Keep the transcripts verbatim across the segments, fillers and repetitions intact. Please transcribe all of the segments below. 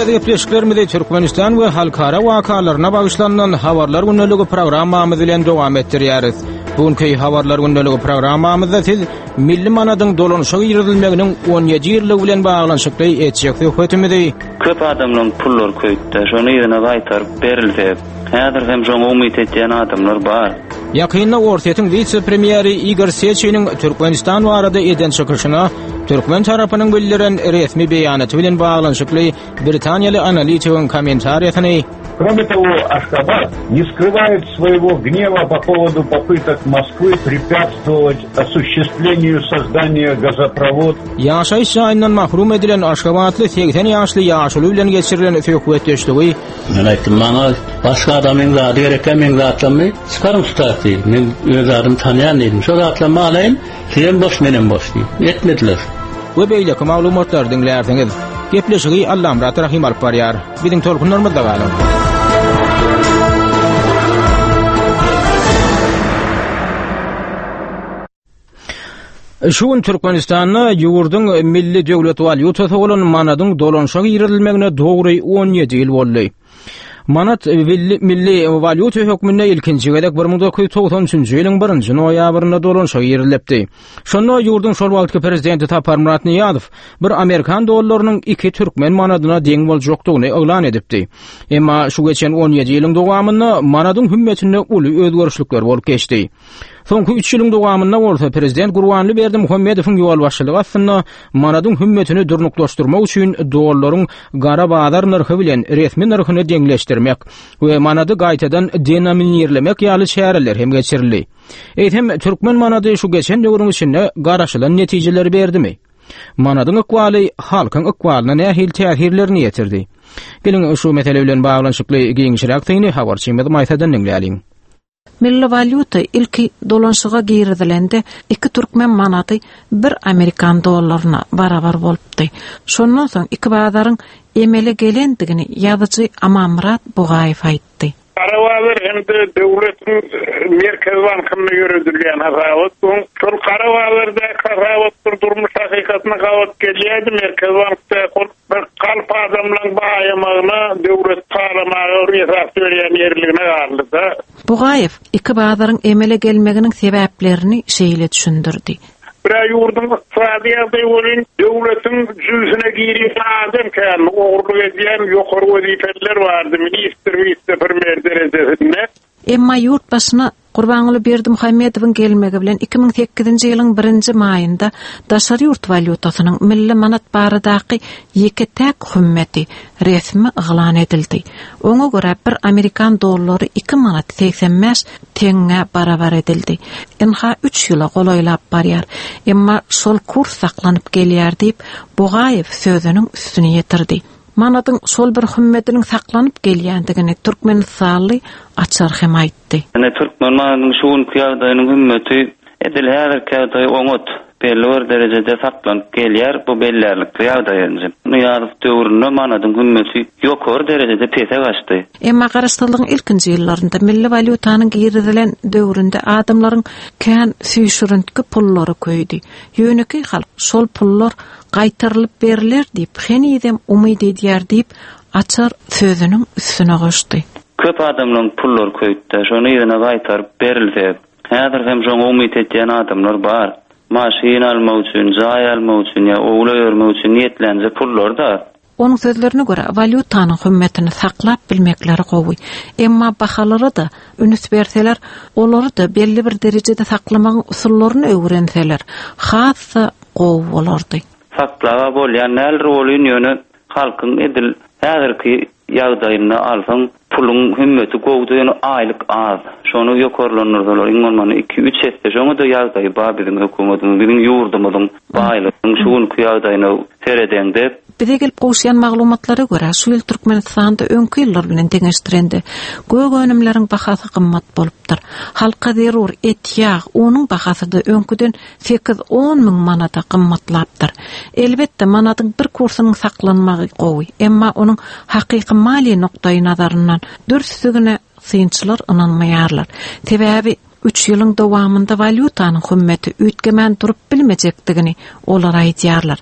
Türkiýede gepleşiklerimizi Türkmenistan we halkara wakalarına bagışlanan habarlar günneligi programmamyz bilen dowam etdirýäris. Bugünkü habarlar günneligi programmamyzda siz milli manadyň dolanşygy ýyrdylmeginiň on ýedi ýyllygy bilen baglanşykly etjek hökmetimizi. Köp adamlaryň pullar köýtdi, şonu ýerine gaýtaryp berildi. Häzir hem şoňa umyt etýän adamlar bar. Ýakynda Ortaýyň vice-premieri Igor Sechynyň Türkmenistan barada eden çykyşyna Türkmen tarapynyň bildiren resmi beýanaty bilen baglanşykly Britaniýaly analitikň kommentariýasyny. Кроме того, Ашхабад не скрывает своего гнева по поводу попыток Москвы препятствовать осуществлению создания газопровод. Ýaşaýyş ýaýyndan mahrum edilen Aşgabatly seksen ýaşly ýaşuly bilen geçirilen hökmetdeşligi. Men aýtdym, maňa başga adamyň zady gereken, men zatlamy çıkarym tutatdy. Men öz adym tanýan edim. Şol zatlamy alaýyn, sen boş menen boş diýip etmediler. Bu beýleki maglumatlar diňlärsiňiz. Gepleşigi Allam Murat Rahim alyp barýar. Biziň tolkunlarymyzda galan. Şu gün Türkmenistan'na ýurduň milli döwlet walyutasy bolan manadyň dolanşygy ýyrdylmegine dogry on ýedi ýyl boldy. Manat milli valyuta hökmünde ilkinji gedek bir ming dokuz ýuz togson üçinji ýylyň birinji noýabrynda dolanşygy ýyrylypdy. Şonda ýurdun şol wagtky prezidenti Tapar Murat Niýazow bir Amerikan dollarynyň iki türkmen manadyna deň boljokdygyny elan edipdi. Emma şu geçen on ýedi ýylyň dowamynda manadyň hümmetinde uly özgörüşlikler bolup geçdi. Soňky üç ýylyň dowamynda bolsa prezident Gurbanly Berdimuhammedowyň ýol başçylygy aslynda manadyň hümmetini durnuklaşdyrmak üçin dollaryň gara bazar narhy bilen resmi narhyny deňleşdirmek we manady gaýtadan denominirlemek ýaly şäherler hem geçirildi. Eýtem türkmen manady şu geçen döwrüň içinde garaşylan netijeleri berdimi? Manadyň ykwaly halkyň ykwalyna nähil täsirlerini ýetirdi. Gelin şu mesele bilen baglanşykly giňişirek täýini habarçymyz maýtadan dinläýin. Milli valyuta ilki dolanşyga girdilende iki türkmen manady bir Amerikan dollaryna barabar bolupdy. Şondan soň iki bazaryň emele gelendigini ýazyjy Amamrat Bugaýew aýtdy. Karawalar hemde döwletiň merkez bankyna ýöredilýän harawat, şol karawalarda harawat durmuş hakykatyna gawat gelýärdi. Merkez bankda bir kalp adamlaryň baýamagyna döwlet taramagy ýasap berýän ýerligine garlyda. Bugaýew iki bazaryň emele gelmeginiň sebäplerini şeýle düşündirdi. Bir ýurdun iqtisadiýaty bolyn döwletiň jüzüne girýän adam kan ogurlyk edýän ýokary wezifeler bardy, ministr, vice-premier derejesinde. Emma ýurt başyna Gurbanly Berdimuhammedowyň gelmegi bilen iki ming sekizinji ýylyň birinji maýynda daşary ýurt valyutasynyň milli manat baradaky ýeki täk hümmeti resmi elan edildi. Oňa görä bir Amerikan dollary iki manat seksen beş teňe barabar edildi. Enha üç ýyla golaýlap barýar. Emma şol kurs saklanyp gelýär diýip Bugaýew sözüniň üstüne ýetirdi. Manadyň şol bir hümmetiniň saklanyp gelýändigini Türkmenistanly açar hem aýtdy. Ene türkmen manadyň şu gün ýagdaýynyň hümmeti edil häzir käwtaý oňot belli bir derejede saklanyp gelýär, bu bellerlikli ýagdaýyndy. Niýazow döwründe manadyň hümmeti ýokary derejede pese gaçdy. Emma garaşdyrylyň ilkinji ýyllarynda milli valyutanyň girdilen döwründe adamlaryň kän süýşürüntki pullary köýdi. Ýöneki halk şol pullar gaýtarylyp beriler diýip henidem umyt edýär diýip açar sözüniň üstüne goşdy. Köp adamlaryň pullar köýtdi, şonu ýerine gaýtaryp berildi. Häzir hem şoňa umyt etýän adamlar bar. Maşyn almak üçin, jaý almak üçin ýa oğla ýörmek üçin niýetlense pullar da. Onun sözlerine göre valyutanyň hümmetini saklap bilmekleri gowy. Emma bahalary da üns berseler, olary da belli bir derejede saklamagyň usullaryny öwrenseler, hassa gowy bolardy. Saklaga bolýan näl rolüň ýöne halkyň edil häzirki ýagdaýyna alsaň pulun hümmeti gowdy ýöne aýlyk az. Şonu ýokarlanyrdylar. Iňmany iki üç hesse şonu da ýagdaý babiň hökümetiniň biziň ýurdumyzyň baýlygyň şu gün ýagdaýyna seredende. Bize gelip goşýan maglumatlara görä, şu ýyl Türkmenistanda öňkü ýyllar bilen teňeşdirende gög önümleriň bahasy gymmat bolupdyr. Halka zerur et ýağ, onuň bahasy da öňküden sekiz on ming manata gymmatlapdyr. Elbetde manadyň bir kursynyň saklanmagy gowy, emma onuň hakyky mali nokdaý nazaryndan dürüstlügine synçylar inanmaýarlar. Sebäbi üç ýylyň dowamynda valyutanyň hümmeti üýtgemen durup bilmejekdigini olar aýdýarlar.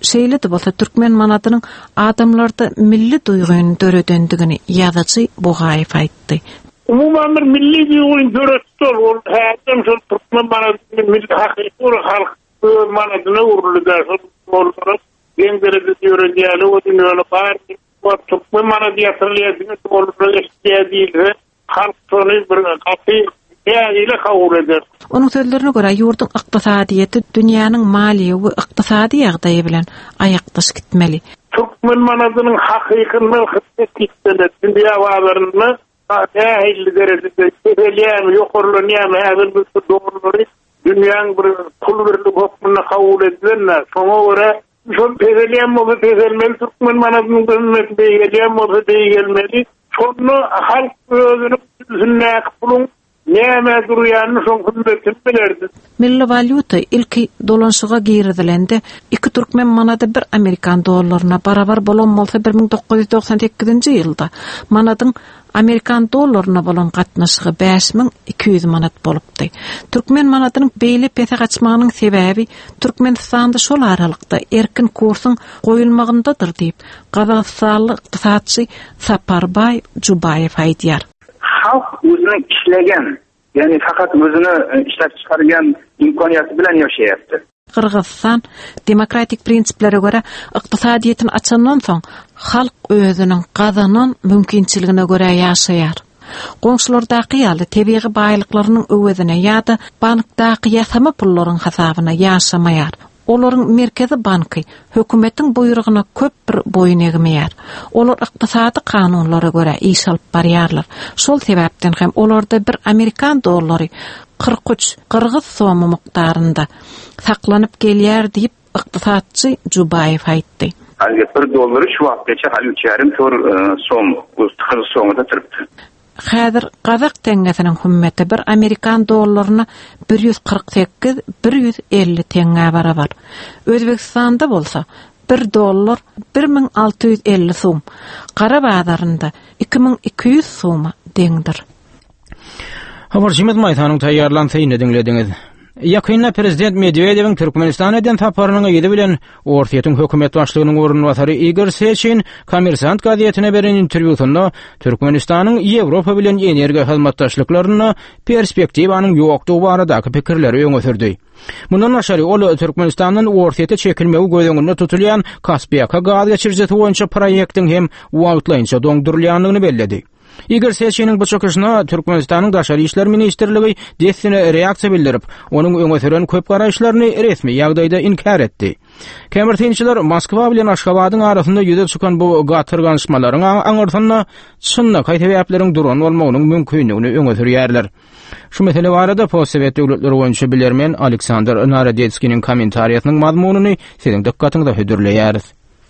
şeýle de bolsa türkmen manatynyň adamlarda milli duýguny döredendigini ýazyjy Bugaýew aýtdy. Umuman bir milli duýguny döretdir. Ol häzem şol türkmen manatynyň milli hakyky halk manatyna urulýar. Şol en derece öğrendiğini o dünyanın var. O Türkmen manadiyatırlıyadını doğruları istediği halk sonu bir kapı ile kabul eder. Onun sözlerine göre yurdun iktisadiyeti dünyanın mali ve iktisadi ýagdaýy bilen ayakdaş gitmeli. Türkmen manadının hakykyndan hizmet etmeli. Dünya varlarını ahilli derecede seveliyem, yokurlanıyem, hazır bir doğruları dünyanın bir pul birlik hukmuna kabul edilenler. Sonra göre şol pezeliyem mozu pezelmeli, Türkmen manadının hizmeti beýgeliyem mozu beýgelmeli. Şonu halk özünü düzünlek bulun, näme durýanyny şoň hizmetini bilerdi. Milli valyuta ilki dolanşyga giridilende iki türkmen manady bir Amerikan dollaryna barabar bolan bolsa bir ming dokuz yüz doksan sekizinji ýylda manadyň Amerikan dollaryna bolan gatnaşygy beş ming iki yüz manat bolupdy. Türkmen manadynyň beýle pete gaçmagynyň sebäbi Türkmenistanda şol aralykda erkin kursyň goýulmagyndadyr diýip Gazakstanly ykdysadçy Saparbay Jubayew aýdýar. Halk özünü işlegen, yani fakat özünü işlep çıkargen imkoniyatı bilen yaşayaptı. Kırgızstan demokratik prinsiplere göre iqtisadiyetin açandan soň halk özünün gazanan mümkinçiligine göre yaşayar. Goňşulardaky ýaly tebii baýlyklarynyň öwedine ýa-da bankdaky ýasama pullaryň hasabyna ýaşamaýar. Olaryň merkezi banky hökümetiň buyruguna köp bir boyun egmeýär. Olar ykdysady kanunlara göre iş alyp barýarlar. Şol sebäpden hem olarda bir Amerikan dollary kırk üç Kırgız somy mukdarynda saklanyp gelýär diýip ykdysadçy Jubayew aýtdy. Hali bir dollary şu wagtgacha hali üç ýarym som, Kırgız somyda turupdy. Häzir Gazak teňgesiniň hümmeti bir Amerikan dollaryna bir yüz kırk sekiz bir yüz elli teňge barabar. Özbekistanda bolsa bir dollar bir ming alty yüz elli soum, Gara bazarynda iki ming iki yüz souma deňdir. Habar Jimet Maýtanyň taýýarlanýany dinlediňiz. Ýakynda prezident Medvedewiň Türkmenistan eden taparynyň ýedi bilen Ortaýatyň hökümet başlygynyň orunbasary Igor Sechin Kommersant gazetine beren interwýusynda Türkmenistanyň Ýewropa bilen energia hyzmatdaşlyklaryna perspektiwanyň ýokdugy baradaky pikirleri öňe sürdi. Mundan aşary ol Türkmenistanyň Ortaýata çekilmegi gözüňinde tutulýan Kaspiyaka gaz geçirjeti boýunça proýektiň hem wagtlaýynça doňdurulýanlygyny belledi. Igor Sechin'in bu çöküşüne Türkmenistan'ın Daşary işler ministrligi desine reaksiýa bildirip, onuň öňe süren köp garaşlaryny resmi ýagdaýda inkar etdi. Kemertinçiler Moskwa bilen Aşgabatyň arasynda ýüze çykan bu gatyrganşmalaryň aňyrtynda çynna gaýtabyaplaryň duran bolmagynyň mümkinligini öňe sürýärler. Şu mesele barada Postsovet döwletleri boýunça bilermen Aleksandr Narodetskiň kommentariýasynyň mazmunyny siziň dikkatyňizde hödürleýäris.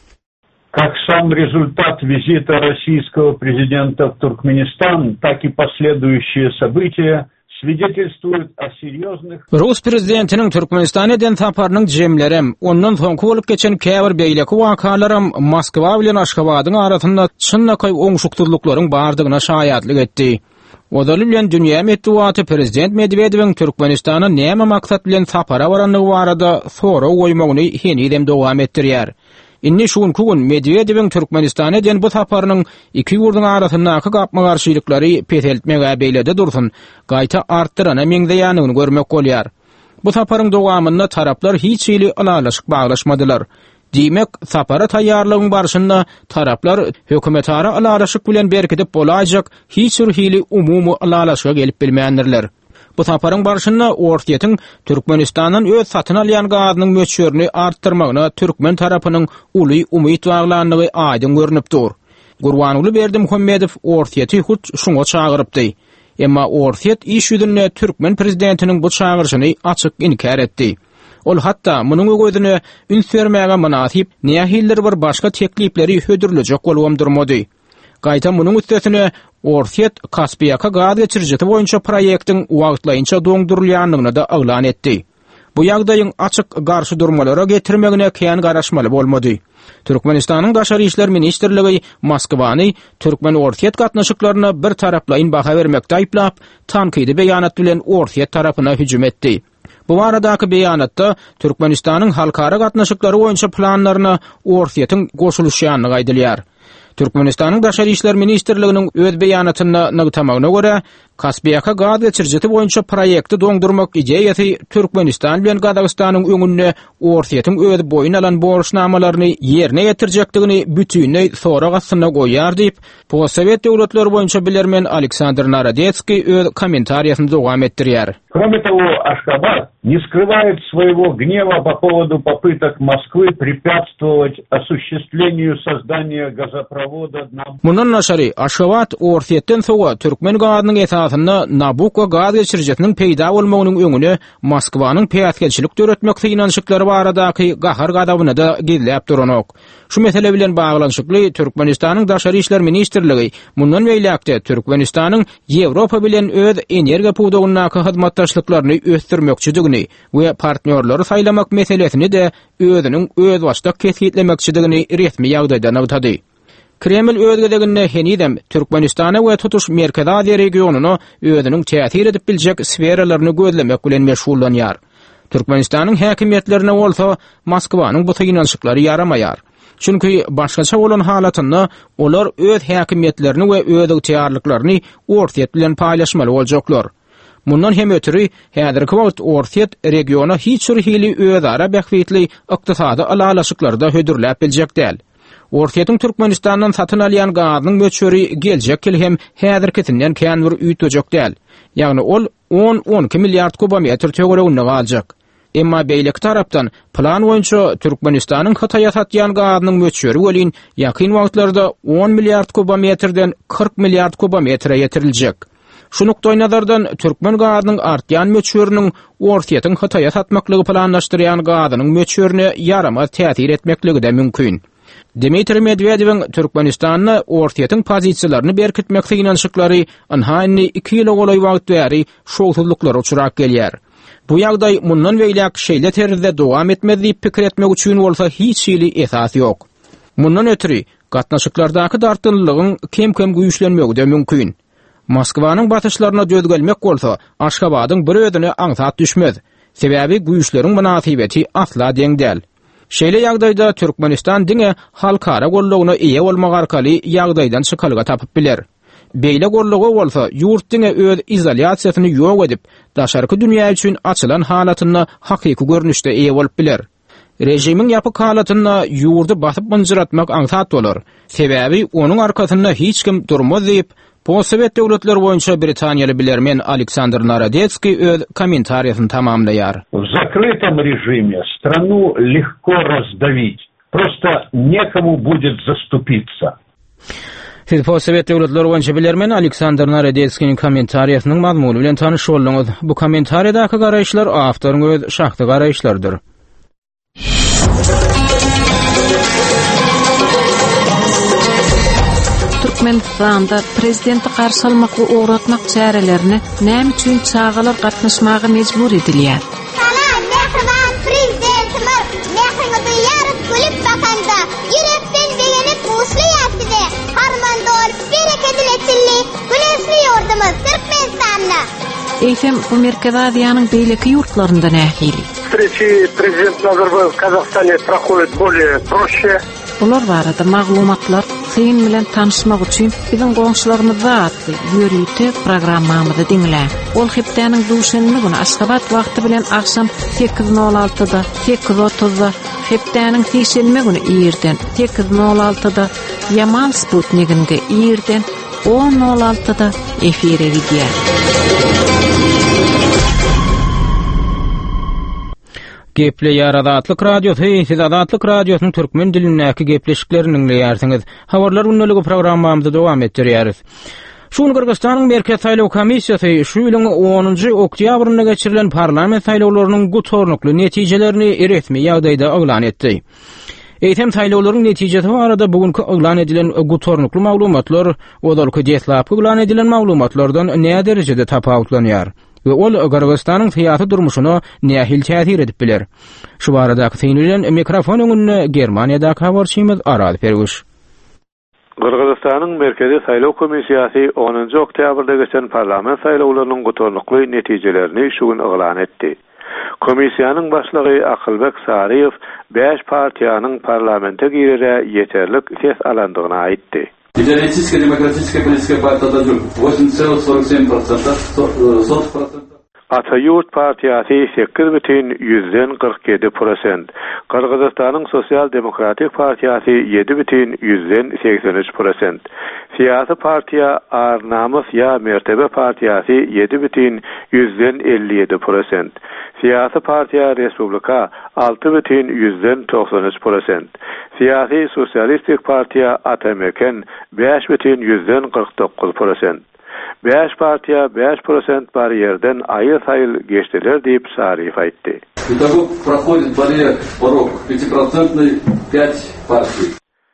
Как сам результат визита российского президента в Туркменистан, так и последующие события свидетельствуют о серьезных... Rus prezidentiniň Türkmenistan eden taparynyň jemlerem, ondan soňky bolup geçen käbir beýleki wakalarym Moskwa bilen Aşgabatyň arasynda çynnakay oňşukdurlyklaryň bardygyna şaýatlyk etdi. Odaly bilen dünýä medeniýeti prezident Medvedewiň Türkmenistana näme maksat bilen tapara baranlygy barada sora goýmagyny henidem dowam etdirýär. Inni şuň kugun Medvedewiň Türkmenistan eden bu taparynyň iki ýurduň arasyndaky gapma garşylyklary peteltmege beýlede dursun, gaýta artdyrana meňdeýanyny görmek bolýar. Bu taparyň dowamynda taraplar hiç ýyly alalaşyk baglaşmadylar. Diýmek, tapara taýýarlygyň barşynda taraplar hökümetara alalaşyk bilen berkidip bolajak hiç bir hili umumy alalaşyga gelip bilmeýändirler. Bu taparyň barşynda Ortaýatyň Türkmenistanyň öz satyn alýan gazynyň möçürini artdyrmagyna türkmen tarapynyň uly umyt baglanlygy aýdym görnüp dur. Gurbanuly Berdi Muhammedow Ortaýaty hut şuňa çagyrypdy. Emma Ortaýat iş ýüzünde türkmen prezidentiniň bu çagyrşyny açyk inkar etdi. Ol hatda munyň gözüne üns bermäge manasyp nähiller bir başga teklipleri hödürlejek bolwam durmady. Gaýta munyň üstesine Ortaýat Kaspiyaka gaz geçirjeti boýunça proýektiň wagtlaýynça doňdurulýanlygyny da aglan etdi. Bu ýagdaýyň açyk garşy durmalara getirmegine kän garaşmaly bolmady. Türkmenistanyň Daşary işler ministrligi Moskwany Türkmen Ortaýat gatnaşyklaryna bir taraplaýyn baha bermekde aýplap, tankydy beýanat bilen Ortaýat tarapyna hüjüm etdi. Bu baradaky beýanatda Türkmenistanyň halkara gatnaşyklary boýunça planlaryna orsiýetin goşulýanlygy aýdylýar. Türkmenistanyň Daşary işler ministrliginiň öz beýanatyna nagtamagyna görä, Kaspiyaka gaz geçirjeti boýunça proýekti doňdurmak ideýasy Türkmenistan bilen Gazagystanyň öňünde orsiýetin öz boýun alan borçnamalaryny ýerine ýetirjekdigini bütünlei sonra gasyna goýar diýip, Postsowet döwletleri boýunça bilermen Aleksandr Narodецкий öz kommentariýasyny dowam etdirýär. Кроме того, Ашхабад не скрывает своего гнева по поводу попыток Москвы препятствовать осуществлению создания газопровода на... Mundan naşary Aşgabat orsiýetden soňra Türkmen gazynyň esasynda Nabucco gaz geçirjetiniň peýda bolmagynyň öňüne Moskwanyň peýatgelçilik döretmekde inançyklary baradaky gahar gadabyny da gizläp duranok. Şu mesele bilen baglanşykly Türkmenistanyň Daşary işler ministrligi mundan beýlekde Türkmenistanyň Ýewropa bilen öz energiýa puwdagynyň hyzmatdaşlyklaryny ösdürmekçidigini we partnerleri saýlamak meselesini de özüniň öz başda kesgitlemekçidigini resmi ýagdaýda nagtady. Kreml özgedeginde henidem Türkmenistana we tutuş Merkezi Aziýa regionuny özüniň täsir edip biljek sferalaryny gözlemek bilen meşgullanýar. Türkmenistanyň häkimetlerine bolsa Moskwanyň bu tynançyklary yaramaýar. Çünki başgaça bolan halatynda olar öz häkimetlerini we öz ýetdirliklaryny orsiýet bilen paýlaşmaly boljaklar. Mundan hem ötürü häzirki wagt orsiýet regiona hiç bir hili özara bähwitli ykdysady alalaşyklarda hödürläp biljek däl. Orsiýetin Türkmenistandan satyn alýan gazynyň möçberi geljek ýyl hem häzirkisinden kän bir üýtjek däl. Ýagny ol on on iki milliard kubometr töweregini aljak. Emma beýlek tarapdan plan boýunça Türkmenistanyň Hataýa satýan gazynyň möçberi welin ýakyn wagtlarda on milliard kubometrden kırk milliard kubometre ýetiriljek. Şu nukdaý nazardan Türkmen gazynyň artýan möçberiniň orsiýetin Hataýa satmaklygy planlaşdyrýan gazynyň möçberine ýaramaz täsir etmekligi de mümkin. Dmitri Medvedewiň Türkmenistanyň orsiýetin pozisiýalaryny berkitmekde inançyklary anhaýny iki ýyl golaý wagt bäri şowsuzluklara uçurak gelýär. Bu ýagdaý mundan beýlek şeýle terzde dowam etmez diýip pikir etmek üçin bolsa hiç ýyly esas ýok. Mundan ötürü gatnaşyklardaky dartynlygyň kem-kem güýçlenmegi de mümkin. Moskwanyň batyşlaryna göz gelmek bolsa, Aşgabatyň bir özüne aňsat düşmez. Sebäbi güýçleriň münasibeti asla deň däl. Şeýle ýagdaýda Türkmenistan diňe halkara gollugyna eýe bolmak arkaly ýagdaýdan çykalga tapyp biler. Beýle gollugy bolsa, ýurt diňe öz izolýasiýasyny ýok edip, daşarky dünýä üçin açylan halatyna hakyky görnüşde eýe bolup biler. Rejimiň ýapyk halatynda ýurdy basyp mınjyratmak aňsat bolar. Sebäbi onuň arkasynda hiç kim durmaz diýip, Postsowet döwletleri boýunça Britaniýaly bilermen Aleksandr Narodецкий öz kommentariýasyny tamamlaýar. В закрытом режиме страну легко раздавить. Просто некому будет заступиться. Siz Postsowet döwletleri boýunça bilermen Aleksandr Narodецкийň kommentariýasynyň mazmuny bilen tanyş boldyňyz. Bu kommentariýadaky garaýşlar awtoryň öz şahsy garaýşlardyr. Türkmenistanda prezidenti karşı almak we uğratmak çärelerini näme üçin çağalar gatnaşmagy mejbur edilýär? Salam, mehriban prezidentimiz, mehriňizi ýaryp gülüp bakanda, ýürekden beýenip musluyatdy. Harmandor, bereketli, güneşli ýurdumyz Türkmenistanda. Eýsem bu Merkezi Aziýanyň beýleki ýurtlarynda nähili? Встречи президент Назарбаев в Казахстане проходят более проще. Bular barada maglumatlar syn bilen tanışmak üçin biziň goňşularymyza atly ýörüýte programmamyzy dinle. Ol hepdeniň duşenini güni Aşgabat wagty bilen akşam sekiz nol altıda, sekiz otuzda, hepdeniň seşenme güni ýerden sekiz nol altıda, Yaman Sputnikinde ýerden on nol altıda efire gidýär. Geple ýar Azatlyk radiosu, siz Azatlyk radiosynyň türkmen dilindäki gepleşiklerini dinleýärsiňiz. Habarlar günneligi programmamyzda dowam etdirýäris. Şunu Kırgızstanyň Merkez Saýlaw Komissiýasy şu ýylyň onunjy oktýabrynda geçirilen parlament saýlawlarynyň gutornukly netijelerini resmi ýagdaýda aglan etdi. Eýtem saýlawlaryň netijesi barada bugünkü aglan edilen gutornukly maglumatlar odalky deslapy aglan edilen maglumatlardan näme derejede tapawutlanýar we ol Kırgızstanyň syýasy durmuşyna nähil täsir edip biler. Şu baradaky synlyň mikrofon öňünde Germaniýadaky habarçymyz Aral Ferguş. Kırgızstanyň Merkezi Saýlaw Komissiýasy onunjy oktýabrda geçen parlament saýlawlarynyň gutornukly netijelerini şu gün aglan etdi. Komisiýanyň başlygy Akylbek Sariýew beş partiýanyň parlamente girere ýeterlik ses alandygyny aýtdy. Федералистическая демократическая политическая партия «Атажук» восемь целых сорок семь процентов. Atayurt Partiyası sekiz bütün yüzden kırk yedi prosent. Kırgızistan'ın Sosyal Demokratik Partiyası yedi bütün yüzden seksen üç prosent. Siyasi Partiya Arnamus ya Mertebe Partiyası yedi bütün yüzden elli yedi prosent. Siyasi Partiya Respublika altı bütün yüzden doksan üç prosent. Siyasi Sosyalistik Partiya Atameken beş bütün yüzden kırk dokuz prosent. beş partiya beş prosent bariyerden ayı sayıl geçtiler deyip Sariýew aýtdy. Итого проходит барьер, порог пятипроцентный пять партий.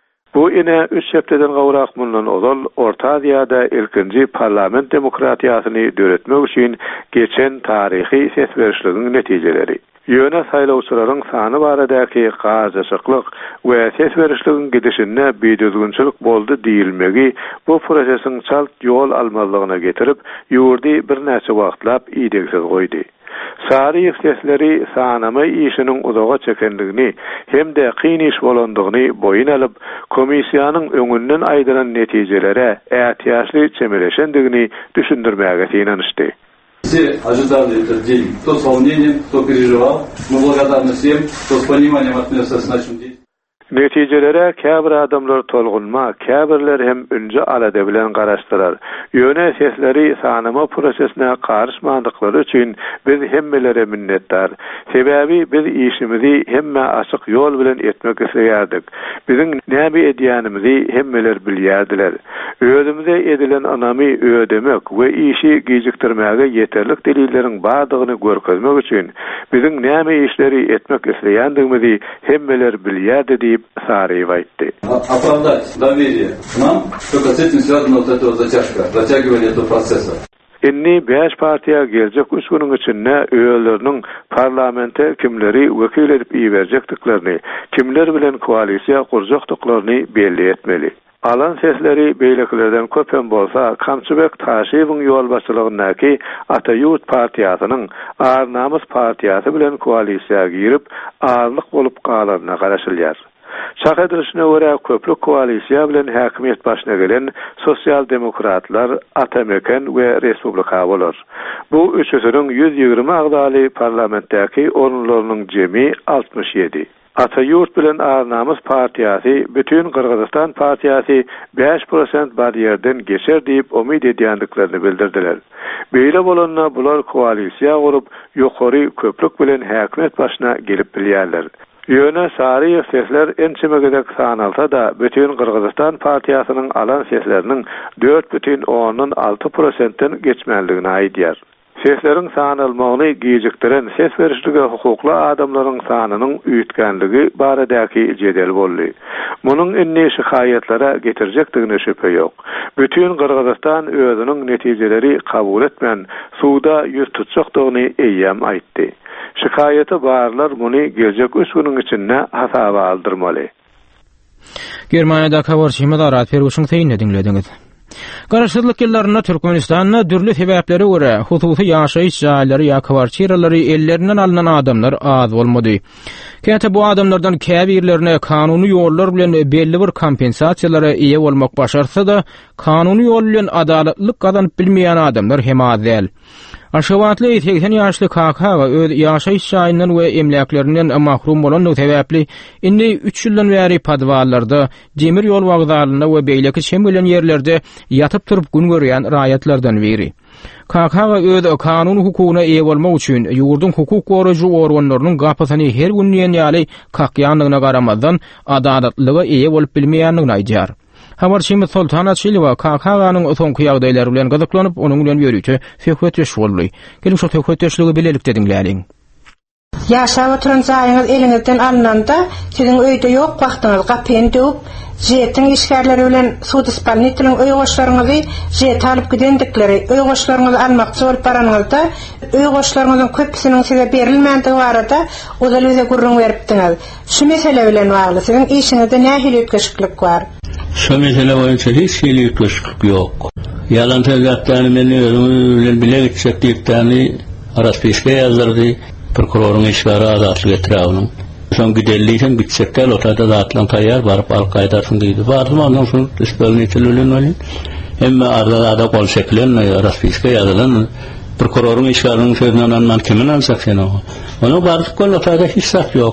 Bu ine üç septeden gawrak mundan ozal Orta Aziýada ilkinji parlament demokratiýasyny döretmek üçin geçen taryhy ses berişligiň netijeleri. Ýöne saýlawçylaryň sany baradaky gaýjyşyklyk we ses berişligiň gidişine beýdüzgünçilik boldy diýilmegi bu prosesiň çalt ýol almalygyna getirip ýurdy bir näçe wagtlap ýygdyksiz goýdy. Sariýew sesleri sanama işiniň uzaga çekendigini hem de kyn iş bolandygyny boyun alyp komisiýanyň öňünden aýdylan netijelere ähtiýaçly çemeleşendigini düşündirmäge synanyşdy. Все ожидали этот день, кто с волнением, кто переживал. Мы благодарны всем, кто с пониманием отнесся к нашим действиям. Netijelere käbir adamlar tolgunma, käbirler hem önce alada bilen garaşdyrar. Ýöne sesleri sanama prosesine karışmandyklary üçin biz hemmelere minnetdar. Sebäbi biz işimizi hemme açyk ýol bilen etmek isleýärdik. Biziň näme edýänimizi hemmeler bilýärdiler. Özümize edilen anamy ödemek we işi gijikdirmäge ýeterlik delilleriň bardygyny görkezmek üçin biziň näme işleri etmek isleýändigimizi hemmeler bilýärdi diýip Sariýew aýtdy. Оправдать доверие к нам, только с этим связана вот эта затяжка, затягивание этого процесса. Inni beş partiýa geljek üç günüň içinde öýeleriniň parlamente kimleri wekil edip iýerjekdiklerini, kimler bilen koalisiýa kurjakdyklaryny belli etmeli. Alan sesleri beýleklerden köpen bolsa, Kamçybek Taşewiň ýolbaşçylygyndaky Atayurt partiýasynyň Arnamus partiýasy bilen koalisiýa girip, ağırlyk bolup galaryna garaşylýar. Çak edilişine göre köplük koalisiya bilen häkimiýet başyna gelen Sosial Demokratlar, Atameken we Respublika bolar. Bu üçüsiniň yüz ýygrimi agdaly parlamentdäki orunlarynyň jemi altmış ýedi. Atayurt bilen Arnamus partiýasy, bütün Kırgızstan partiýasy beş prosent bariyerden geçer diýip umid edýändiklaryny bildirdiler. Beýle bolanna bular koalisiya gurup ýokary köplük bilen häkimiýet başyna gelip bilýärler. Ýöne Sariýew sesler ençemegedek sanalsa da bütün Kırgızstan partiýasynyň alan sesleriniň dört bütün on altı prosentden geçmänligini aýdýar. Sesleriň sanalmagyny gijikdiren ses berişlige hukukly adamlaryň sanynyň üýtgenligi baradaky jedel boldy. Munyň inni şikayetlere getirjekdigine şüphe ýok. Bütün Kırgızstan özüniň netijeleri kabul etmän suwda ýüz tutjakdygyny eýýäm aýtdy. Şikayeti barlar muny geljek üç günüň içinde hasaba aldyrmaly. Germaniýada habarçymy da Rat Ferguson teýin ediňlediňiz. Garaşdyrlyk ýyllaryna Türkmenistanyň dürli sebäplere görä hususy ýaşaýyş jaýlary ýa kwartiralary ellerinden alynan adamlar az bolmady. Käte bu adamlardan käbirlerine kanuny ýollar bilen belli bir kompensasiýalara eýe bolmak başarsa da kanuny ýol bilen adalatlyk kazanyp bilmeýän adamlar hem az däl. Aşawatly seksen ýaşly kaka öz ýaşaýyş jaýyndan we emleklerinden mahrum bolan sebäpli indi üç ýyldan bäri padwallarda, demir ýol wagdalyna we beýleki şem bilen ýerlerde ýatyp turup gün görýän raýatlardan biri. Kaka öz kanun hukugyna eýe bolmak üçin ýurdun hukuk goraýjy organlarynyň gapasyny her gün ýaly kakýanlygyna garamazdan adalatlyga eýe bolup bilmeýändigini aýdýar. Habarçymy Sultan Açylova Kakaganyň soňky ýagdaýlary bilen gazaklanyp onuň bilen ýörüýte söhbetleş boldy. Gelin şu söhbetleşligi bilelikde dinläliň. Ýaşap oturan jaýyňyz eliňizden alnanda, siziň öýde ýok wagtyňyz gapyn döp, jetiň işgärleri bilen suw disponentiniň öý goşlaryňyzy jet alyp gidendikleri, öý goşlaryňyzy almakçy bolup baranyňyzda, öý goşlaryňyzyň köpüsiniň size berilmändige barada ozalyza gurrun beripdiňiz. Şu mesele bilen bagly siziň işiňizde nähili ötkeşiklik bar? Şu mesele boýunça hiç şeýle ötkeşiklik ýok. Ýalan täzatlaryny men özüm bilen bile geçeklikdäni araspeşke ýazardy. prokurorun işgari azatlyk eträwiniň. Soň gidelliýsen bitsekde lotada zatlan taýýar baryp alqaydarsyn diýdi. Bardym ondan soň isbelniýetilen bolýan. Emma arada gol şeklen raspiska ýazylan prokurorun işgarynyň sözünden anman kimin alsak sen o? Onu baryp gol lotada hiç sap ýok.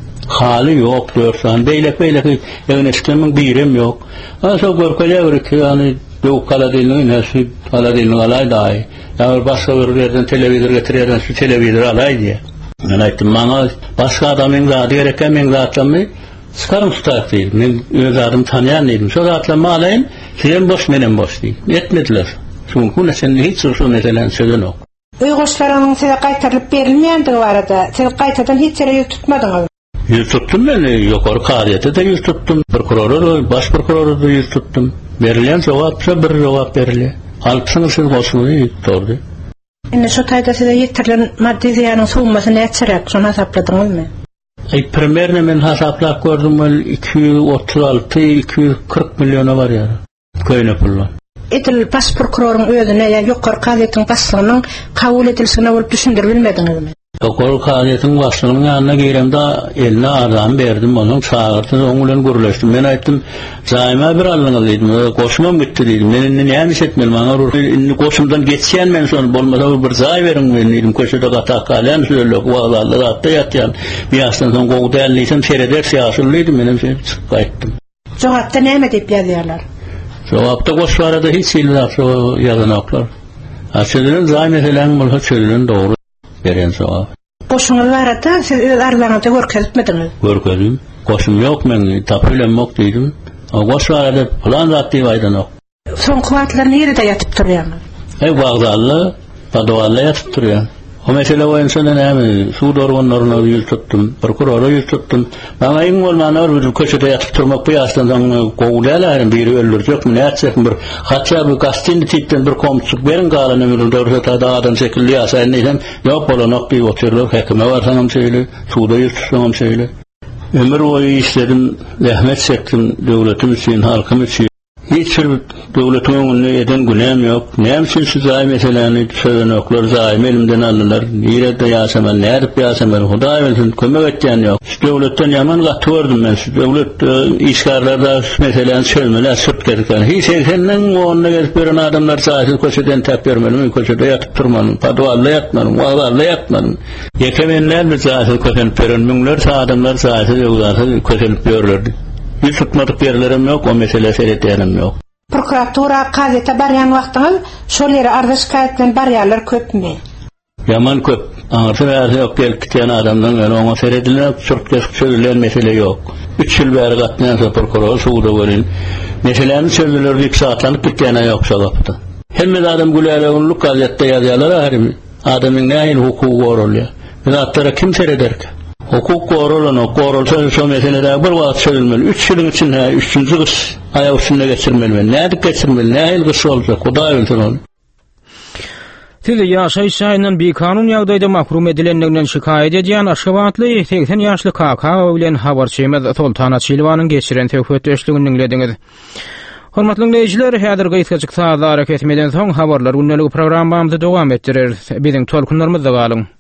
Haly ýok, dörsan beýlek beýlek ýöneşiklerin birem ýok. Asa görkelýär ki, ýani Doğu Kaladil'in näsi Kaladil'in alay daý. Ýa başga bir ýerden telewizor getirýär, şu telewizor alay diýe. Men aýtdym, maňa başga adamyň zady gereken, men zatlamy sıkarım tutardy. Men öz adym tanýan edim. Şo zatlamy alaýyn, sen boş menen boş diýip. Etmediler. Çünki näsen hiç şu meselen sözen ok. Öý goşlaryň size gaýtaryp berilmeýändigi barada, siz gaýtadan hiç ýere tutmadyňyz. Yüz tuttum ben, ýokary kadyýetde de yüz tuttum. Prokuror, baş prokuror da yüz tuttum. Berilen jogapça bir jogap berilýär. Alpsyňyz siz goşuny tordy. Indi şu taýda size ýetirilen maddi ziýanyň summasy näçerek şonu hasapladyňyzmy? Ey primerne men hasaplap gördüm, iki yüz otuz alty iki yüz kırk milyona var ýa. Köýne pulla. Etil baş prokuroryň özüne ýa ýokary kadyýetyň başlygynyň kabul edilişine bolup düşündir bilmediňizmi? Ýokary kadyýetyň başlygynyň ýanyna giremde eline adam berdim, onuň çağırdy, oň bilen görleşdim. Men aýtdym, "Jaýma bir alňyz" diýdim, "Goşmam gitdi" diýdim. Men näme etmel, maňa indi goşumdan geçýän men şonu bolmasa bir jaý beriň men diýdim. Köşede gatak galan şöyle wagtlarda gatda ýatýan. Biýasdan soň gowdalysam sereder şaşyrlydy menem sen çykypdym. Jogapda näme diýip ýazýarlar? Jogapda goşbarada hiç ýyllar ýazanoklar. Açylan jaý meselen bolsa çölen dogry beren jogap. Goşuňyz barada siz öz arzuňyzda görkezipmediňiz? Görkezdim. Goşum ýok, men tapylem ýok diýdim. O goşbarada plan zatdy waýdanok. Soň kuwatlaryny ýerde ýatyp durýarlar. Ey wagtalla, padwalla ýatyp durýar. O mesele boýunça näme, suw dorganlaryna ýüz tutdum, prokurora ýüz tutdum. Maňa iň bolmany bir köşede ýatyp turmak bu ýaşdan gowlalarym biri öldürjek, näçek bir hatça bir gastinli tipden bir komçuk berin galany bilen dörde adam şekilli ýaşaýan diýsem, ýok bolanok diýip oturlar, häkime barsaňam şeýle, suwda ýurtsaňam şeýle. Ömür boýu işledim, rahmet çekdim döwletim üçin, halkym üçin. Hiç bir döwletiň öňünde eden günem ýok. Näme üçin şu zaý meseleni söýlenoklar, zaý elimden aldylar. Ýerde ýaşaman, nädip ýaşaman, Hudaý bilen kömek etýän ýok. Şu döwletden ýaman gat gördüm men. Şu döwlet işgärlerde meseleni söýmeler süpgerken. Hiç senden onuňa gelip beren adamlar zaýy köşeden täp bermelim, köşede ýatyp durmalym, padwalla ýatmalym, wagtalla ýatmalym. Ýekemenler bir zaýy köşeden beren müňler adamlar zaýy ýogdaty köşeden berlerdi. Hiç tutmadık yerlerim yok, o mesele seyretlerim yok. Prokuratura, kadyýete barýan wagtyňyz şol ýere arda şikaýet bilen barýarlar köpmi? Yaman köp. Aňyrsa bäri ýok, gelip gitýän adamdan öňe oňa seyredilen, çürtgeş çözülen mesele ýok. üç ýyl bäri gatnaýan prokuror suwda bolan. Meseleni çözüler iki saatlanyp gitýäne ýok şolapda. Hemme adam güläleňlik kadyýetde ýazýarlar, härim adamyň nähil hukuky gorulýar. Biz attara kim seyrederki? Hukuk korulunu, korulsa şu meselede bir vaat söylenmeli. Üç yılın içinde üçüncü kış ayağı üstünde geçirmeli. Nädik geçirmeli, nähil kış olacak, Hudaý bilsin onu. Tili ýaşaýyş ýaýyndan bir kanun ýagdaýda mahrum edilendigden şikaýet edýän Aşgabatly seksen ýaşly kaka bilen habarçymyz Sultan Açylwanyň geçiren töhfetdeşligini dinlediňiz. Hormatly dinleýijiler, häzir gyýtgaçyk saat hareket etmeden soň habarlar günnelik programmamyzy dowam etdirer. Biziň tolkunlarymyzda galyň.